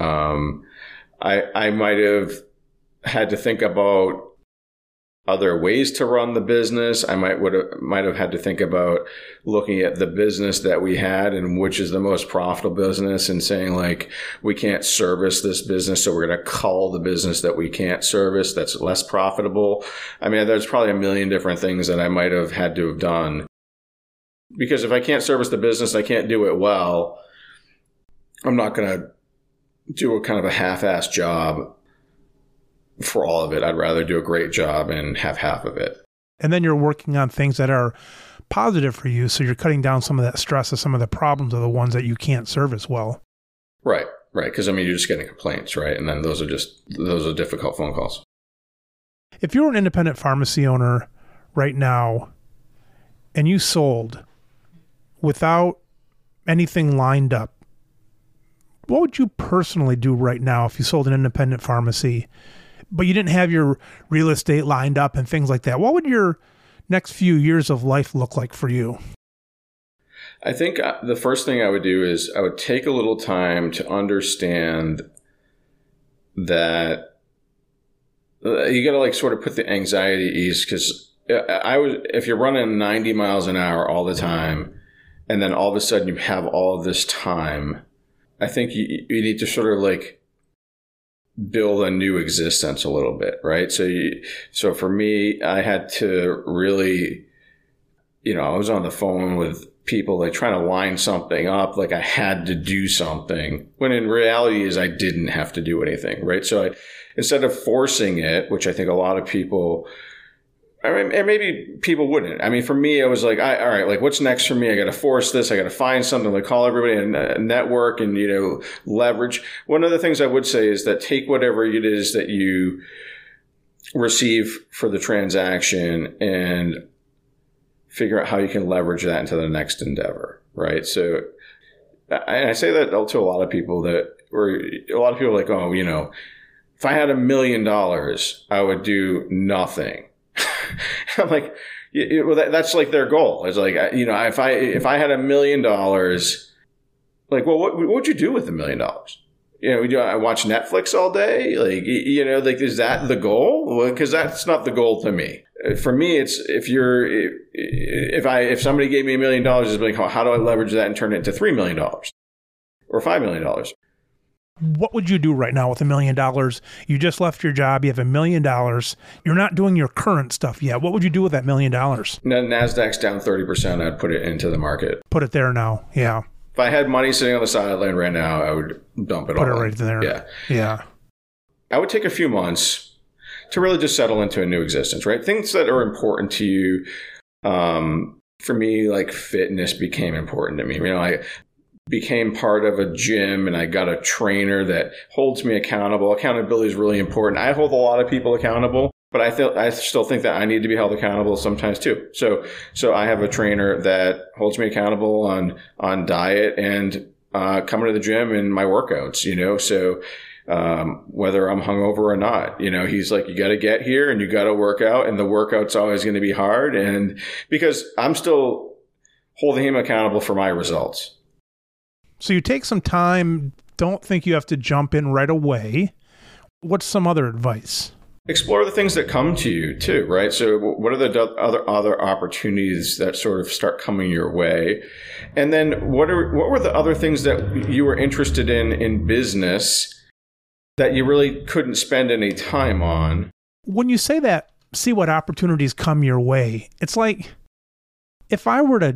I might have had to think about other ways to run the business. I might have had to think about looking at the business that we had and which is the most profitable business, and saying, we can't service this business, so we're going to cull the business that we can't service that's less profitable. I mean, there's probably a million different things that I might have had to have done, because if I can't service the business, I can't do it well. I'm not going to do a kind of a half-assed job for all of it. I'd rather do a great job and have half of it. And then you're working on things that are positive for you, so you're cutting down some of that stress of some of the problems of the ones that you can't service well. Right. Because, you're just getting complaints, right? And then those are difficult phone calls. If you're an independent pharmacy owner right now and you sold without anything lined up, what would you personally do right now if you sold an independent pharmacy, but you didn't have your real estate lined up and things like that? What would your next few years of life look like for you? I think the first thing I would do is I would take a little time to understand that you got to sort of put the anxiety at ease, because if you're running 90 miles an hour all the time, and then all of a sudden you have all of this time, I think you need to sort of build a new existence a little bit, right? So for me, I had to really, I was on the phone with people trying to line something up, I had to do something, when in reality is I didn't have to do anything, right? So instead of forcing it, which I think a lot of people I mean, and maybe people wouldn't. I mean, for me, it was like, all right, like what's next for me? I got to force this. I got to find something to call everybody and network and, leverage. One of the things I would say is that take whatever it is that you receive for the transaction and figure out how you can leverage that into the next endeavor. Right. So I say that to a lot of people are like, oh, if I had $1 million, I would do nothing. I'm like, well, that's like their goal. It's like, if I had $1 million, like, well, what would you do with $1 million? I watch Netflix all day. Like, like, is that the goal? Well, because that's not the goal to me. For me, it's if somebody gave me $1 million, it's like, how do I leverage that and turn it into $3 million or $5 million? What would you do right now with $1 million? You just left your job. You have $1 million. You're not doing your current stuff yet. What would you do with that $1 million? NASDAQ's down 30%. I'd put it into the market. Put it there now. Yeah. If I had money sitting on the sideline right now, I would dump it all. Put it right there. Yeah. Yeah. I would take a few months to really just settle into a new existence, right? Things that are important to you. For me, like fitness became important to me. I became part of a gym and I got a trainer that holds me accountable. Accountability is really important. I hold a lot of people accountable, but I still think that I need to be held accountable sometimes too. So I have a trainer that holds me accountable on diet and coming to the gym and my workouts, so whether I'm hungover or not, he's like, you got to get here and you got to work out, and the workout's always going to be hard. And because I'm still holding him accountable for my results. So you take some time, don't think you have to jump in right away. What's some other advice? Explore the things that come to you too, right? So what are the other opportunities that sort of start coming your way? And then what were the other things that you were interested in business that you really couldn't spend any time on? When you say that, see what opportunities come your way, it's like if I were to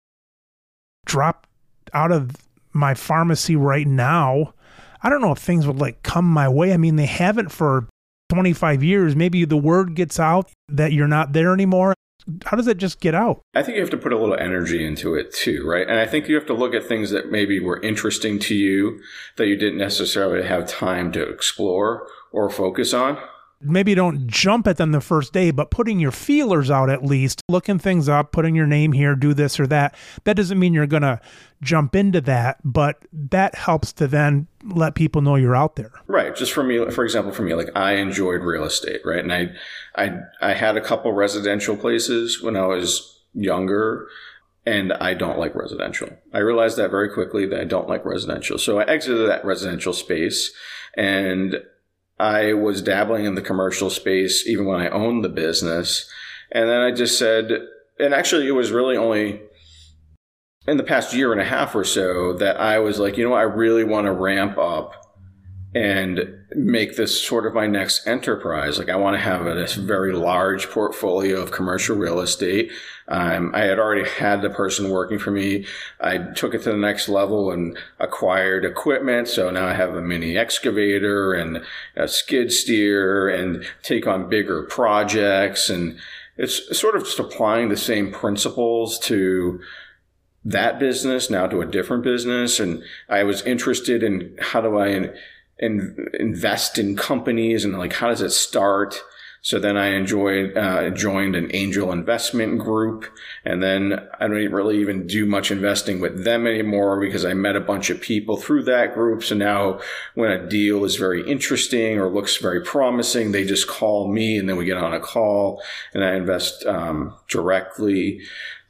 drop out of my pharmacy right now, I don't know if things would like come my way. I mean, they haven't for 25 years. Maybe the word gets out that you're not there anymore. How does it just get out? I think you have to put a little energy into it too, right? And I think you have to look at things that maybe were interesting to you that you didn't necessarily have time to explore or focus on. Maybe don't jump at them the first day, but putting your feelers out at least, looking things up, putting your name here, do this or that. That doesn't mean you're going to jump into that, but that helps to then let people know you're out there. Right. Just for me, for example, like I enjoyed real estate, right? And I had a couple residential places when I was younger, and I don't like residential. I realized that very quickly that I don't like residential. So I exited that residential space, and I was dabbling in the commercial space even when I owned the business. And then I just said, and actually it was really only in the past year and a half or so that I was like, I really want to ramp up and make this sort of my next enterprise. Like I want to have this very large portfolio of commercial real estate. I had already had the person working for me. I took it to the next level and acquired equipment. So now I have a mini excavator and a skid steer and take on bigger projects. And it's sort of just applying the same principles to that business now to a different business. And I was interested in how do I invest in companies and like how does it start? So then I joined an angel investment group, and then I don't really even do much investing with them anymore because I met a bunch of people through that group. So now when a deal is very interesting or looks very promising, they just call me and then we get on a call and I invest directly.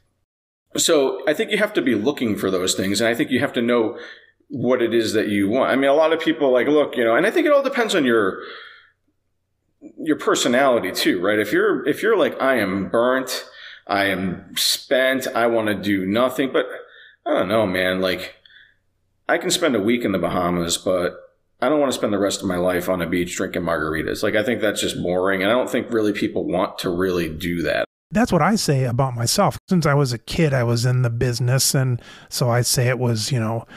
So I think you have to be looking for those things, and I think you have to know what it is that you want. I mean, a lot of people like, look, and I think it all depends on your personality too, right? If you're like, I am burnt, I am spent, I want to do nothing, but I don't know, man, like I can spend a week in the Bahamas, but I don't want to spend the rest of my life on a beach drinking margaritas. Like, I think that's just boring. And I don't think really people want to really do that. That's what I say about myself. Since I was a kid, I was in the business. And so I say it was,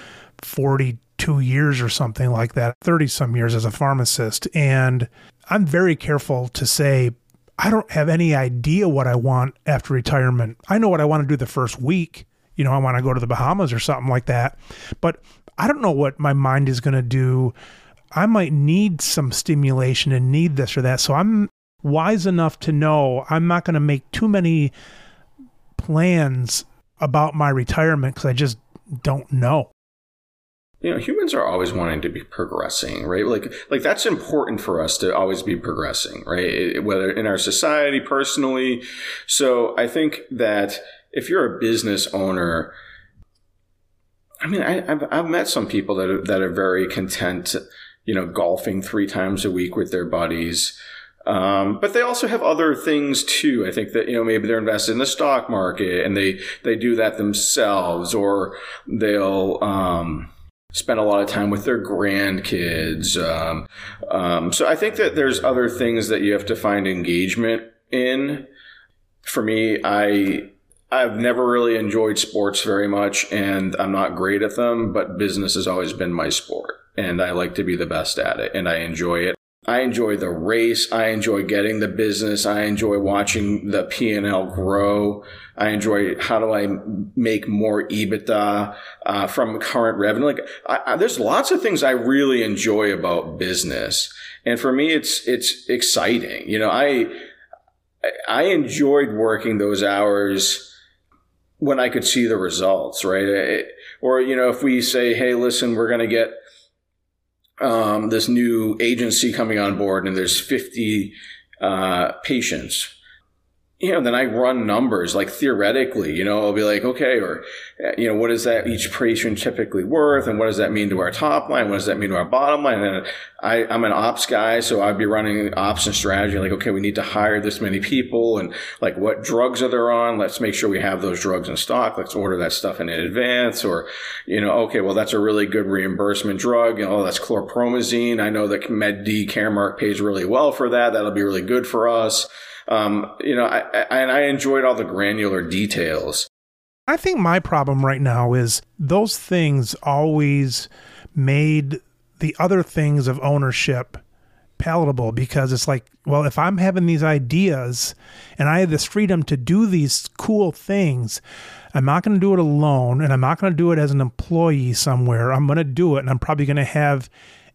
42 years or something like that, 30 some years as a pharmacist. And I'm very careful to say, I don't have any idea what I want after retirement. I know what I want to do the first week. I want to go to the Bahamas or something like that. But I don't know what my mind is going to do. I might need some stimulation and need this or that. So I'm wise enough to know I'm not going to make too many plans about my retirement because I just don't know. Humans are always wanting to be progressing, right? Like that's important for us to always be progressing, right? Whether in our society, personally. So I think that if you're a business owner, I mean, I've met some people that are very content, golfing 3 times a week with their buddies. But they also have other things too. I think that, maybe they're invested in the stock market and they do that themselves, or they'll, spend a lot of time with their grandkids. So I think that there's other things that you have to find engagement in. For me, I've never really enjoyed sports very much, and I'm not great at them, but business has always been my sport, and I like to be the best at it, and I enjoy it. I enjoy the race. I enjoy getting the business. I enjoy watching the P&L grow. I enjoy how do I make more EBITDA from current revenue. There's lots of things I really enjoy about business, and for me, it's exciting. I enjoyed working those hours when I could see the results, right? Or if we say, hey, listen, we're going to get this new agency coming on board and there's 50 patients, then I run numbers, like theoretically, I'll be like, okay, or, what is that each patient typically worth? And what does that mean to our top line? What does that mean to our bottom line? And then I'm an ops guy, so I'd be running ops and strategy, like, okay, we need to hire this many people, and like, what drugs are they on? Let's make sure we have those drugs in stock. Let's order that stuff in advance. Or, okay, well, that's a really good reimbursement drug. That's chlorpromazine. I know that MedD Caremark pays really well for that. That'll be really good for us. I enjoyed all the granular details. I think my problem right now is those things always made the other things of ownership palatable, because it's like, well, if I'm having these ideas and I have this freedom to do these cool things, I'm not going to do it alone, and I'm not going to do it as an employee somewhere. I'm going to do it, and I'm probably going to have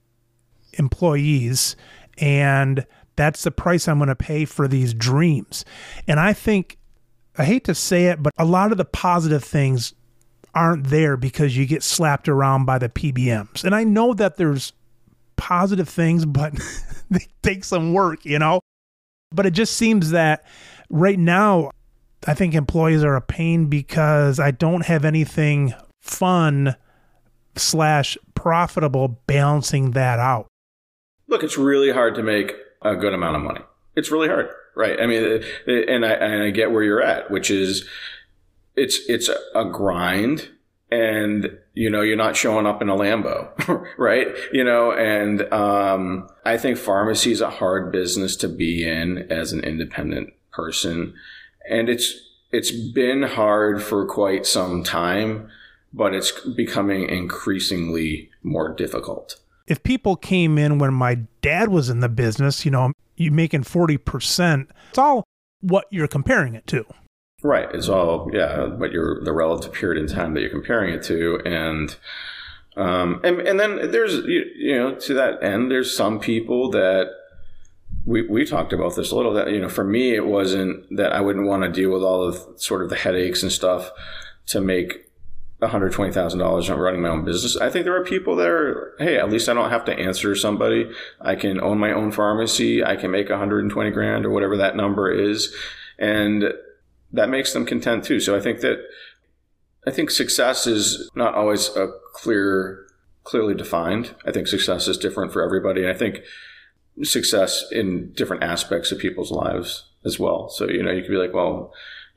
employees, and that's the price I'm going to pay for these dreams. And I think, I hate to say it, but a lot of the positive things aren't there because you get slapped around by the PBMs. And I know that there's positive things, but they take some work, But it just seems that right now, I think employees are a pain because I don't have anything fun / profitable balancing that out. Look, it's really hard to make a good amount of money. It's really hard, right? I mean, and I get where you're at, which is it's a grind, and you're not showing up in a Lambo, right? And I think pharmacy is a hard business to be in as an independent person, and it's been hard for quite some time, but it's becoming increasingly more difficult. If people came in when my dad was in the business, you making 40%, it's all what you're comparing it to. Right. It's all, but the relative period in time that you're comparing it to. And then there's, to that end, there's some people that we talked about this a little, that, for me, it wasn't that I wouldn't want to deal with all of sort of the headaches and stuff to make $120,000 on running my own business. I think there are people that are, hey, at least I don't have to answer to somebody. I can own my own pharmacy. I can make $120,000 or whatever that number is. And that makes them content too. So I think success is not always clearly defined. I think success is different for everybody. And I think success in different aspects of people's lives as well. So, you could be like, well,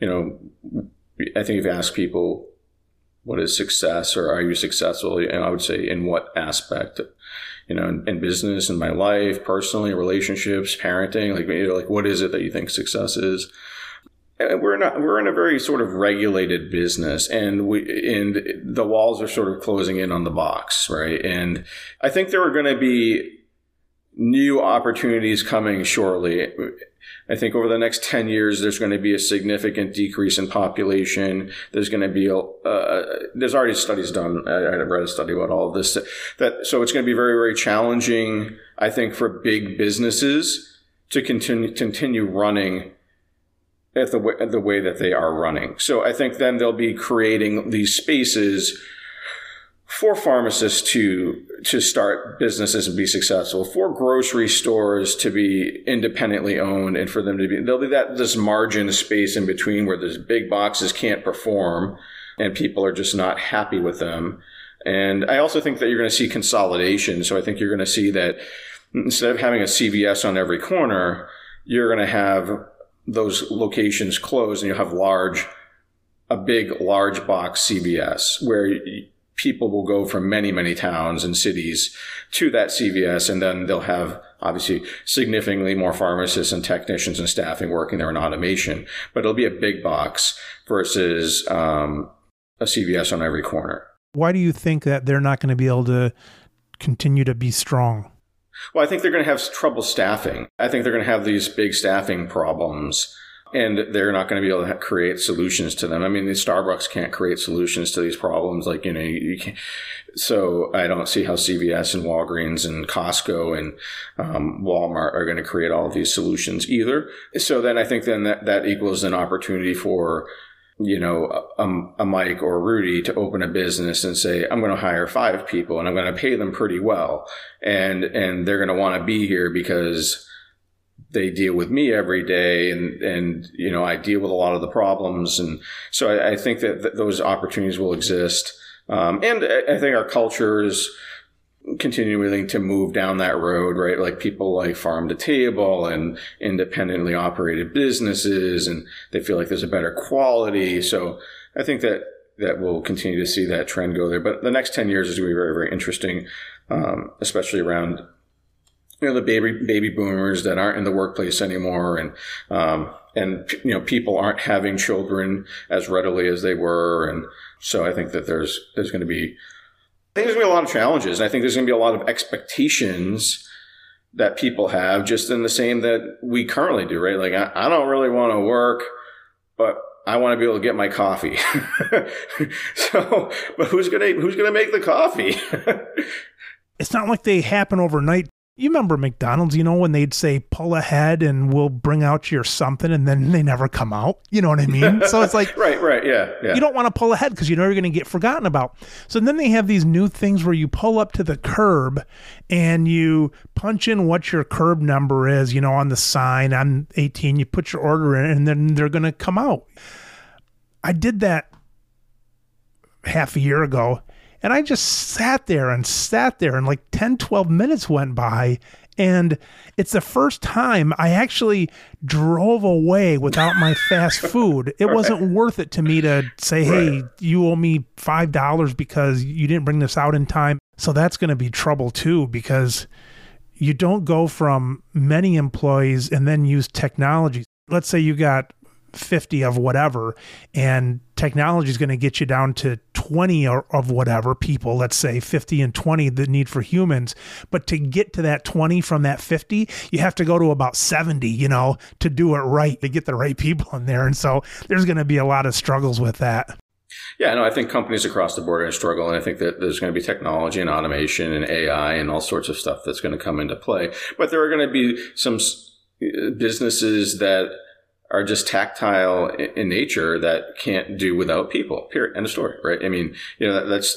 I think if you ask people, what is success, or are you successful? I would say, in what aspect? In business, in my life, personally, relationships, parenting. Like what is it that you think success is? And we're in a very sort of regulated business, and the walls are sort of closing in on the box, right? And I think there are going to be, new opportunities coming shortly. I think over the next 10 years, there's going to be a significant decrease in population. There's going to be, there's already studies done. I read a study about all of this. So it's going to be very, very challenging, I think, for big businesses to continue running at the way that they are running. So I think then they'll be creating these spaces for pharmacists to start businesses and be successful, for grocery stores to be independently owned, and for them to there'll be this margin space in between where these big boxes can't perform and people are just not happy with them. And I also think that you're going to see consolidation. So I think you're going to see that instead of having a CVS on every corner, you're going to have those locations closed and you'll have a big large box CVS where people will go from many, many towns and cities to that CVS, and then they'll have obviously significantly more pharmacists and technicians and staffing working there in automation. But it'll be a big box versus a CVS on every corner. Why do you think that they're not going to be able to continue to be strong? Well, I think they're going to have trouble staffing. I think they're going to have these big staffing problems. And they're not going to be able to create solutions to them. I mean, the Starbucks can't create solutions to these problems. Like, you can't. So I don't see how CVS and Walgreens and Costco and Walmart are going to create all of these solutions either. So then I think then that equals an opportunity for, a Mike or Rudy to open a business and say, I'm going to hire 5 people and I'm going to pay them pretty well. And they're going to want to be here because they deal with me every day and I deal with a lot of the problems. And so I think that those opportunities will exist. And I think our culture is continuing to move down that road, right? Like people like farm to table and independently operated businesses, and they feel like there's a better quality. So I think that we'll continue to see that trend go there. But the next 10 years is going to be very, very interesting, especially around the baby boomers that aren't in the workplace anymore, and people aren't having children as readily as they were, and so I think that there's going to be a lot of challenges, and I think there's going to be a lot of expectations that people have, just in the same that we currently do, right? Like I don't really want to work, but I want to be able to get my coffee. So, but who's gonna make the coffee? It's not like they happen overnight. You remember McDonald's, when they'd say, pull ahead and we'll bring out your something, and then they never come out. You know what I mean? So it's like, right. Yeah. You don't want to pull ahead because you're going to get forgotten about. So then they have these new things where you pull up to the curb and you punch in what your curb number is, on the sign. I'm 18, you put your order in, and then they're going to come out. I did that half a year ago. And I just sat there and like 10, 12 minutes went by. And it's the first time I actually drove away without my fast food. It wasn't worth it to me to say, hey, you owe me $5 because you didn't bring this out in time. So that's going to be trouble too, because you don't go from many employees and then use technology. Let's say you got 50 of whatever, and technology is going to get you down to 20 of whatever people, let's say 50 and 20, the need for humans. But to get to that 20 from that 50, you have to go to about 70, to do it right, to get the right people in there. And so there's going to be a lot of struggles with that. Yeah, no, I think companies across the board are going to struggle, and I think that there's going to be technology and automation and AI and all sorts of stuff that's going to come into play. But there are going to be some businesses that are just tactile in nature that can't do without people, period. End of story, right? I mean, that's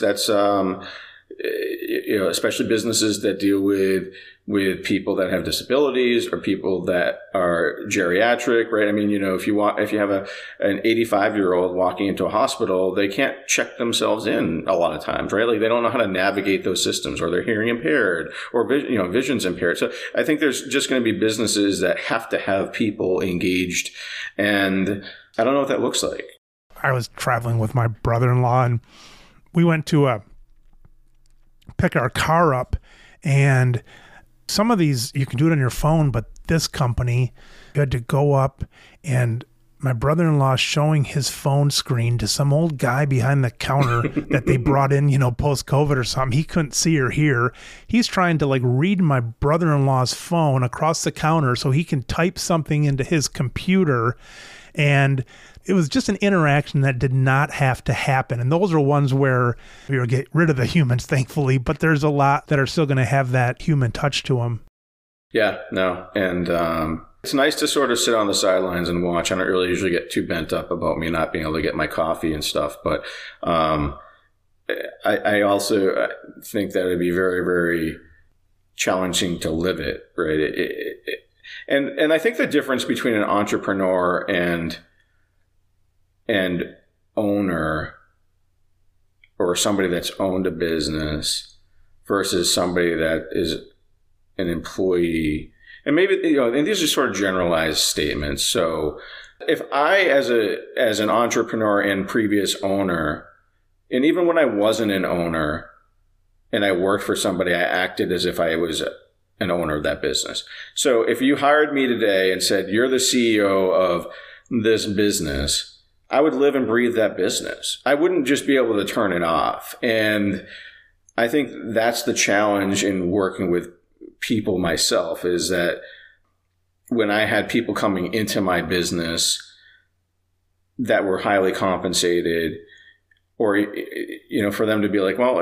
especially businesses that deal with people that have disabilities or people that are geriatric, right? I mean, if you have an 85-year-old walking into a hospital, they can't check themselves in a lot of times, right? Like they don't know how to navigate those systems, or they're hearing impaired, or vision's impaired. So I think there's just going to be businesses that have to have people engaged, and I don't know what that looks like. I was traveling with my brother-in-law, and we went to pick our car up, and some of these you can do it on your phone, but this company, you had to go up and my brother-in-law showing his phone screen to some old guy behind the counter that they brought in, post-COVID or something. He couldn't see or hear. He's trying to read my brother-in-law's phone across the counter so he can type something into his computer. And it was just an interaction that did not have to happen. And those are ones where we were get rid of the humans, thankfully, but there's a lot that are still going to have that human touch to them. Yeah, no. And it's nice to sort of sit on the sidelines and watch. I don't really usually get too bent up about me not being able to get my coffee and stuff. But I also think that it'd be very, very challenging to live it, right? And I think the difference between an entrepreneur and owner, or somebody that's owned a business versus somebody that is an employee, and maybe, and these are sort of generalized statements. So if I, as an entrepreneur and previous owner, and even when I wasn't an owner and I worked for somebody, I acted as if I was an owner of that business. So if you hired me today and said, you're the CEO of this business, I would live and breathe that business. I wouldn't just be able to turn it off. And I think that's the challenge in working with people myself, is that when I had people coming into my business that were highly compensated, or, for them to be like, well,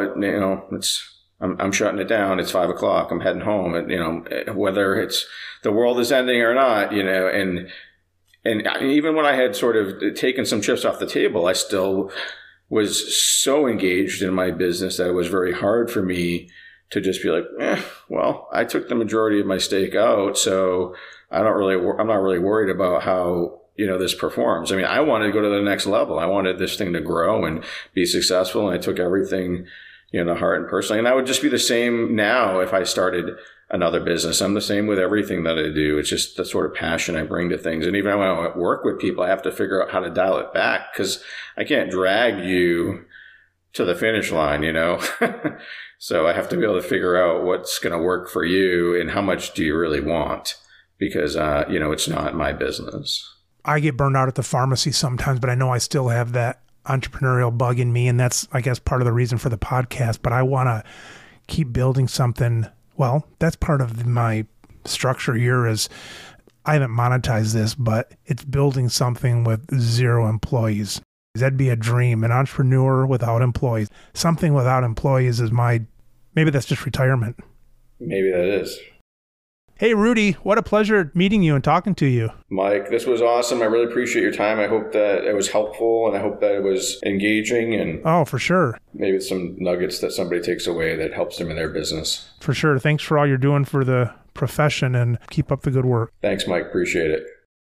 I'm shutting it down. It's 5 o'clock. I'm heading home. And, whether it's the world is ending or not, and even when I had sort of taken some chips off the table, I still was so engaged in my business that it was very hard for me to just be like, well, I took the majority of my stake out, so I'm not really worried about how, this performs. I mean, I wanted to go to the next level. I wanted this thing to grow and be successful. And I took everything, to heart and personally. And I would just be the same now if I started another business. I'm the same with everything that I do. It's just the sort of passion I bring to things. And even when I work with people, I have to figure out how to dial it back, because I can't drag you to the finish line, So I have to be able to figure out what's going to work for you and how much do you really want, because, it's not my business. I get burned out at the pharmacy sometimes, but I know I still have that entrepreneurial bug in me. And that's, I guess, part of the reason for the podcast. But I want to keep building something. Well, that's part of my structure here is I haven't monetized this, but it's building something with 0 employees. That'd be a dream. An entrepreneur without employees. Something without employees is maybe that's just retirement. Maybe that is. Hey, Rudy, what a pleasure meeting you and talking to you. Mike, this was awesome. I really appreciate your time. I hope that it was helpful, and I hope that it was engaging, and oh, for sure. Maybe some nuggets that somebody takes away that helps them in their business. For sure. Thanks for all you're doing for the profession, and keep up the good work. Thanks, Mike. Appreciate it.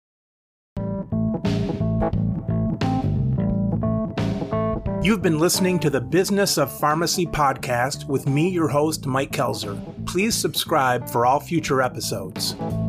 You've been listening to the Business of Pharmacy podcast with me, your host, Mike Kelzer. Please subscribe for all future episodes.